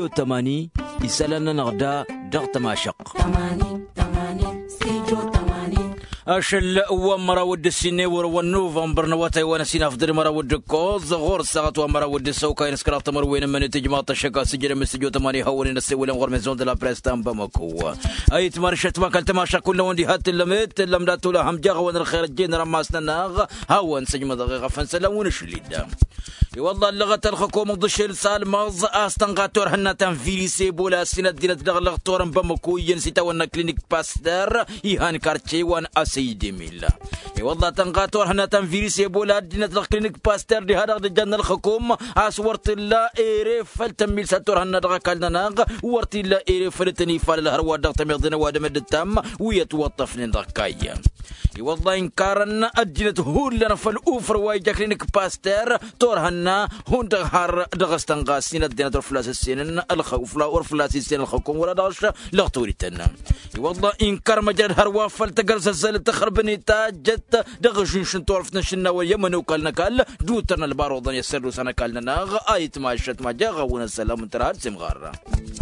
تماني يسالنا نغدا ضغط ماشق 80 ستيجو 80 أشل ومرا ود السنور والنوفمبر نواتي وانا سينا فدري مرا ود كوز غور ساعات ومرا ود السوكا ينسكرات تمر وين من تجمعات الشكا سجل من سجو تماني هوني نسي ولا غور ميزون دلا بريستان بمكو اي تمارشت ما كل تماشا كل وندي هات اللميت لمدات لها هم جاغ وان الخير الجين رماسنا ناغ هون سجم دقيقه فنسلون شليدا والله اللغة الحكومة ضش السالمز استنقاتور هنا تنفيريسي بولا سنة دينة دغلغ تورن بمكو ينسيتا وانا كلينيك باستر يهان كارتشي وان اسيدي ميلا والله تنقاتور هنا تنفيريسي بولا دينة دغ كلينيك باستر دي هذا الجنة الحكومة اسورت الله ايري فلتميل ساتور هنا دغ كالنا ناغ ورت الله ايري فلتني فال الهروا دغ تميضنا وادم التام ويتوطفني دغ كايا والله انكارن الدينة هول لنا فالاوفر وايجا كلينيك باستر تور هنا هون دغهار دغستنغا سينا دينا دور فلاس السنن الخوفلا ورفلاس السنن الحكوم ولا داش لغتوريتنا والله انكر مجرد هروا فلتقرس الزل تخربني تاجت دغشن شنتور نشنا واليمن وكلنا كال دوتنا البارودن يسروا سنه كالنا ناغ ايت ما شت ما جاغ ونسلام تراد سمغار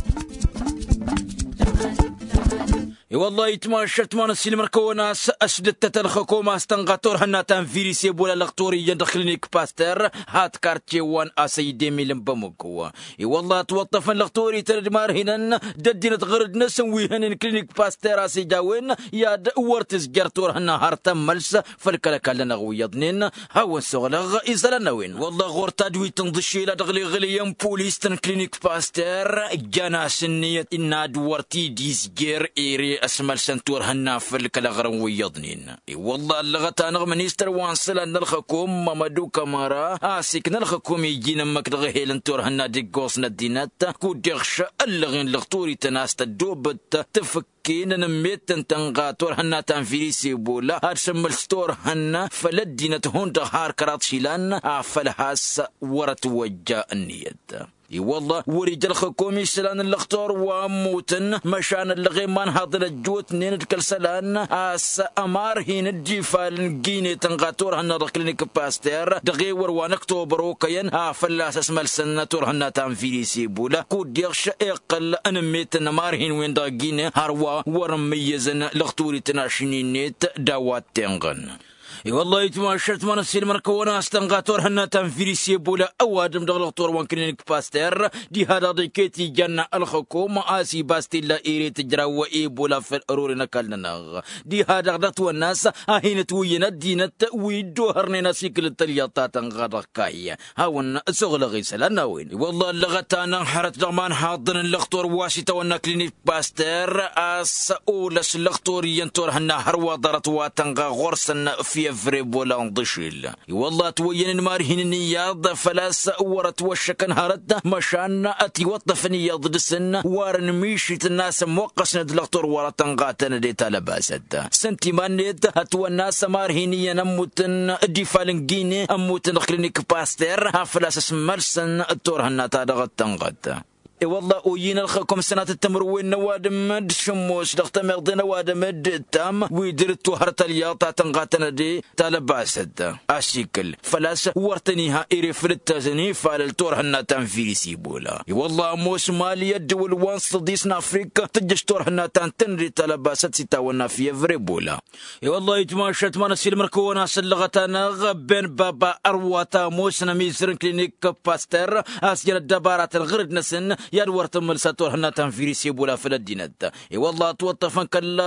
والله يتماشت ما نسي المركوناس أسدت الحكومة استنغاتور هنا تنفيريسي بولا لغتوري يدخلنيك باستر هات كارتشي وان أسيدي ميلم بمكوا والله توطفن لغتوري تردمار هنا ددينة غرد نسوي هنا كلينيك باستر أسي جاوين ياد ورتز جرتور هنا هارتم ملس فالكالكال لنا غويضنين هاو السغلغ إزالنا وين والله غور تدوي تنضشي لدغلي غليم بوليستن كلينيك باستر جانا سنية إنا دورتي ديزجير إيري اسمال سنتور هنا فلك لغرن ويضنين والله اللغة نغ منيستر وانسل ان الحكومة مدو كمارا اسيك نالحكومة يجينا مكدغ هيلنتور هنا ديقوصنا الدينات كو ديغش اللغين لغتوري تناست الدوبت تفكين نميت تنغاتور هنا تنفيريسي بولا هارسمال ستور هنا فلدينة هون دغهار كرات شيلان فلهاس ورت وجا النيت والله ورجال الحكومي سلان الاختار وموتن مشان اللغيمان هذا الجوت نين سلان اس امار هين الجفال جيني تنغاتور هنا كلينيك باستر دغي وروان اكتوبر كين فلاس اسم السنتور هنا تنفيريسي بولا كود يغش اقل انميت مار هين وين داغيني هروا ورميزن الاختوري تناشنين نيت داوات تنغن والله يتماشت ما نسي المركونة استنغاتور هنا تنفيريسي بولا اوادم دغلق طور وان كلينيك باستر دي هذا ديكيتي جنة الحكومة اسي باستي لا ايري تجرا وإيبولا في الارور نكالنا ناغ دي هذا غدت والناس هين توينا دينة ويدو هرنينا سيكل التلياطات انغادق كاية هاون سغلغي سلانا وين والله اللغتانا حرت دغمان حاضن اللغطور واشتا وانا كلينيك باستر اس اولس اللغطور ينتور هنا هروا ضرط واتنغا غرسن في فريبولا انضشيل والله توين المارهن النياض فلاس ورت وشكن هرد مشان اتي وطفني يضد السن وارن ميشيت الناس موقس ندلغتور ورتنغاتن دي تلباسد سنتي مانيد هتو الناس مارهنية نموتن ديفالنجيني اموتن كلينيك باستر فلاس اسمرسن التور هنا تادغت تنغت والله وين الخكم سنة التمروين نوادم مد شموش دخت مغدي نوادم مد تام ويدرتو هرتلياطا تنغاتنا دي تلباسد اشيكل فلاس ورتنيها ايري فرتزني فالتور هنا تنفيريسي بولا والله موس مالية دول وانس ديسنا افريكا تجشتور هنا تنري تلباسد ستاونا في فريبولا والله يتماشت ما نسي المركونا سلغتنا غبين بابا ارواتا موسنا ميزرن كلينيك باستر اسجل الدبارات الغرد نسن يا ورتم الساتور هنا تنفيريسي بولا في الدينات والله توطفن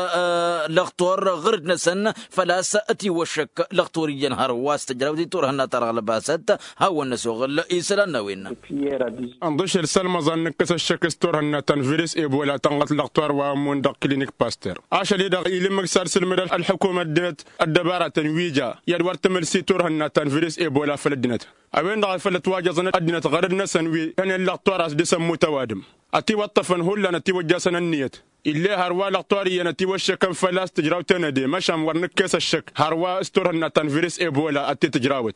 كلا لغطور غرد نسن فلا سأتي وشك لغطوري ينهار واستجراودي تور هنا ترى لباسات هاو النسوغ إيسلان وين انضش السلمة ظنك الشكستور هنا تنفيريس بولا تنغط لغطور ومون دق كلينيك باستر عشان يدق إلي سلسل من الحكومة الدينات الدبارة تنويجا يا ورتم السيتور هنا تنفيريس بولا في الدينات أبين دغ فلت واجزنا الدينات غرد نسن وي أنا اللغطور أسدسم متوادم أتي وطفن هلا نتي وجاسنا النيت اللي هروا لقطاري نتي وشكم فلاس تجراو تندي مشام ورنك كيس الشك هروا استورنا تنفيرس إبولا أتي تجراوت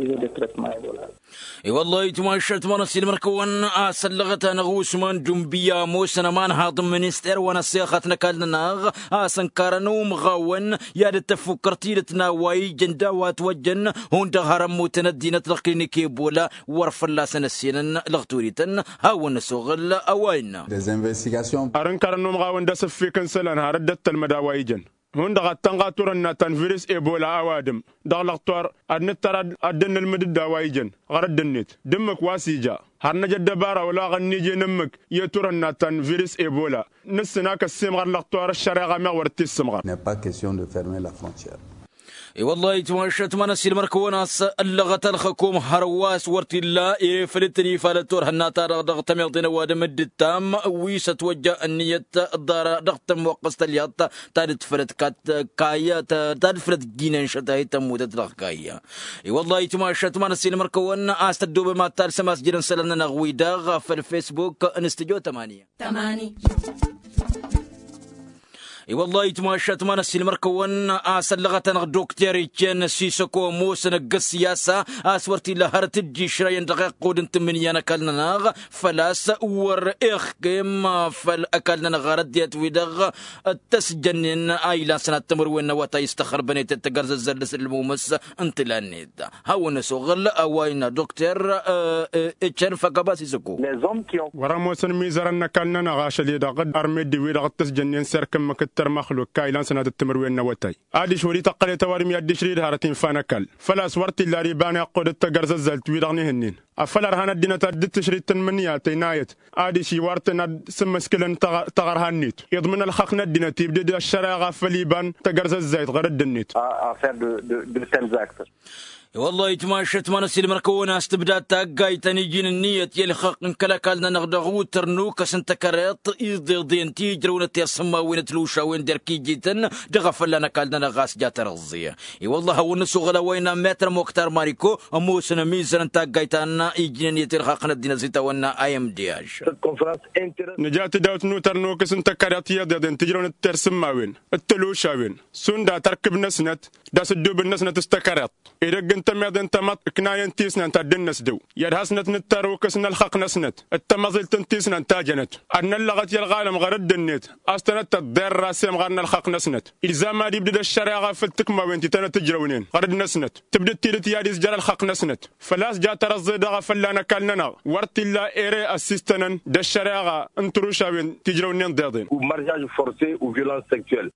والله يتماشت ما نسي المركون سلغت نغوس من جنبيا موسنا مان هاضم منستر ونسيخت نكالنا ناغ سنكارنو مغاون يا التفكرتي لتناوي جندا واتوجن هون دهرم متندينة الكلينيكي بولا ورفلا سنسين لغتوريتن هاو نسوغل أو أوين أرنكر مغاون دس في كنسلان هردت المداويجن هون دغت تنغاتور الناتان فيروس إيبولا أوادم دغلقتور أدنتر أدن المدد داويجن غرد النت دمك واسيجا هرنا جد بارا ولا غنيجي نمك يتور الناتان فيروس إيبولا نسنا كسيم غرلقتور الشريعة ما ورتي السمغر. N'est pas question de fermer la frontière. والله تماشت ما نسيل مركوناس اللغة الخكوم هرواس ورتي لا فلتني فالتور هناتا ضغط ميضين وادم التام ويس توجه النية الدار ضغط موقست اليات تارد فرد كايا تارد فرد جينان شتاي تمودت رخكايا والله تماشت ما نسيل مركون استدوب ما تار سماس جيران سلنا نغوي داغ في الفيسبوك انستجو 8 والله تماشت ما نسي المركون أسلغة دكتور يجن سيسكو موس نقص سياسة أسورتي لهرت الجي شراين دقيق قود تمنيانا كلنا ناغ فلاس ور إخكم فالأكلنا غارد ديت ويدغ التسجنين آيلا سنة تمر وين وطا يستخر بنيت التقرز الزلس المومس انتلانيد هاو نسوغل أوين دكتور يجن فقبا سيسكو وراموسن ميزارنا كلنا نغاش لي دغد أرميد ويدغ التسجنين سيركم مكت مخلوق كايلان سنة التمروين نوتاي عادي شوري تقلي توارمي عدي شريد هارتين فانكال فلا سورتي اللي ريباني قود التقرز الزلت ويدغني هنين أفلر هانا الدينة تدت تشريد تنمنيات نايت عادي شي وارتنا سمسكلن تغر هانيت يضمن الحقنا الدينة تبدأ الشرائع فليبان تقرز الزيت غير الدنيت والله يتماشت ما نسيل مركونا استبداد تاقاي تنيجين النية يلي خلق كالنا نغدغو ترنو كسنت كريط يضيضين تيجرون تيصما وين تلوشا وين دركي جيتن دغفل لنا كالنا نغاس جات رغزية والله هو نسو غلا وين متر موكتار ماريكو اموسنا ميزرن تاقاي تانا يجين يتر خلقنا الدين زيتا وانا ايام دياج نجات داوت نو ترنو كسنت كريط يضيضين تيجرون تيصما وين التلوشا وين سوندا تركب نسنت داس الدوب النسنت استكريط تمد انت مط كناين تيسنا انت الدنس دو يرهسنت نتارو كسنا الخق نسنت التمازل تنتيسنا انت جنت ان اللغت يالغالم غير الدنيت استنت الدير راسم غيرنا الخق نسنت الزام ما يبدا الشريعه في التكمه وانت تجرونين غير نسنت تبدا تيلت ياديس جرى الخق نسنت فلاس جات رزيدغه فلانا كلنا ورت لا ايري اسيستنن د الشريعه انتروشا وين تجرونين ضيضين ومارجاج فورسي وفيولانس سيكشوال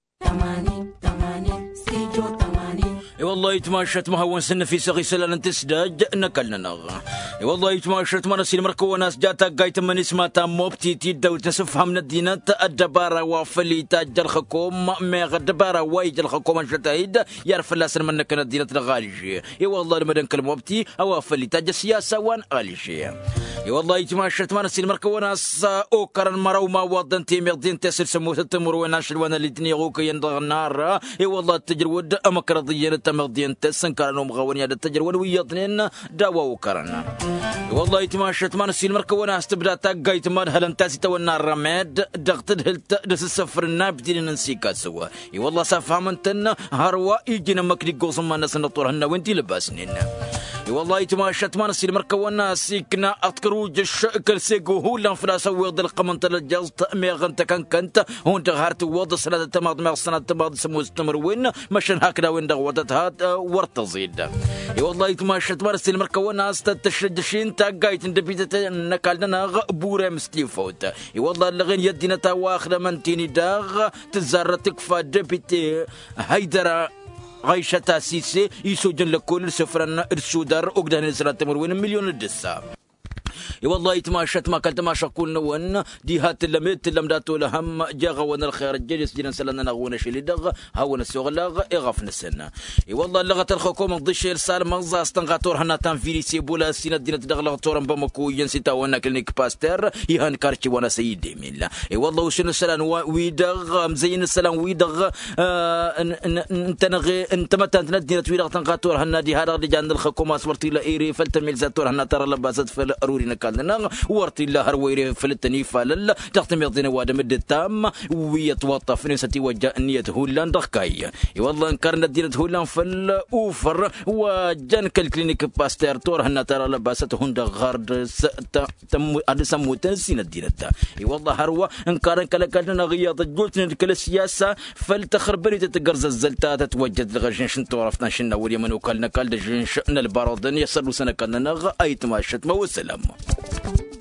والله يتماشت ما هو سن في سغي سلالن تسداج نكلنا نغ والله يتماشت ما نسيل مركو ناس جاتا قايت من اسمها تاموبتي تيدو تسفها من الدينة الدبارة وفلي تاج الحكوم ميغ الدبارة وايج الحكوم شتايد يعرف اللاسن من كان الدينة الغالجي والله لما نكلم موبتي او فلي تاج السياسة وان غالجي والله يتماشت ما نسيل مركو ناس اوكر المرو ما وضن تيمير دين تسل سموت التمر وناشل وانا اللي تنيغوك يندغ النار والله التجرود امك رضيين مغدين تسن كانوا مغونيا التجر ولويطنين داوا وكرنا والله يتماشت ما نسيل مركونا استبدا تاقايت ماد هلن تاسي تونا الرماد دغتد هلت دس السفر النابدين ننسيكا سوا والله سافهمنتن هروا يجينا مكري قوصم ما نسن طورهن وانتي لباسنين والله يتماشت ما نسيل مركونا سيكنا اذكروا الشكل سيقو هو لان فلا سوي ضل قمنت الجاز ميغنت كنت هون تغارت وض سنه تماض مع سنه تماض سمو استمروين مشان هكذا وين دغوتها ورتزيد والله يتماشت ما نسيل مركونا استتشدشين تاقايت ندبيت نكالنا بوره مستيفوت والله لغين يدينا تواخذ من تيني داغ تزارتك فدبيت هيدرا غايشة تاسيسي يسوجن لكل سفرنا السودار أقدر نسرة تمروين مليون الدسا والله يتماشت ما كنت ما شقول نون دي هات اللميت اللمدات لهم جاغا ون الخير الجلس جينا سلنا نغونا شيلي دغ هاون السوغلاغ اغف نسنا والله لغه الحكومه ضش رسال مغزا استنغاتور هنا تان فيريسي بولا سينا دينا دغ تورن بمكو ينسيتا ون كلينيك باستر يهان كارتي وانا سيدي ميلا والله وشنو سلان ويدغ مزين السلام ويدغ انت نغي انت متى تندينا تويدغ تنغاتور هنا دي هذا جان الحكومه صورتي لا ايري فلتميل زاتور هنا ترى لباسات في الاروري كالنا ورتي الله هرويري فلتني فلل تختم يضين وادم التام ويتوطف نسيتي وجه نية هولان دخكاي والله انكرنا ديرت هولان فل اوفر وجنك الكلينيك باستر تور هنا ترى لباسته هند غارد تم ادسمو تنسين الديرت والله هروا انكرن كلكلنا غياض قلت كل السياسه فلتخربني تتقرز الزلتات توجد لغشن شنتو عرفنا شنا واليمن وكلنا كل شان البرودن يصلوا سنه كلنا ايتماشت ما والسلام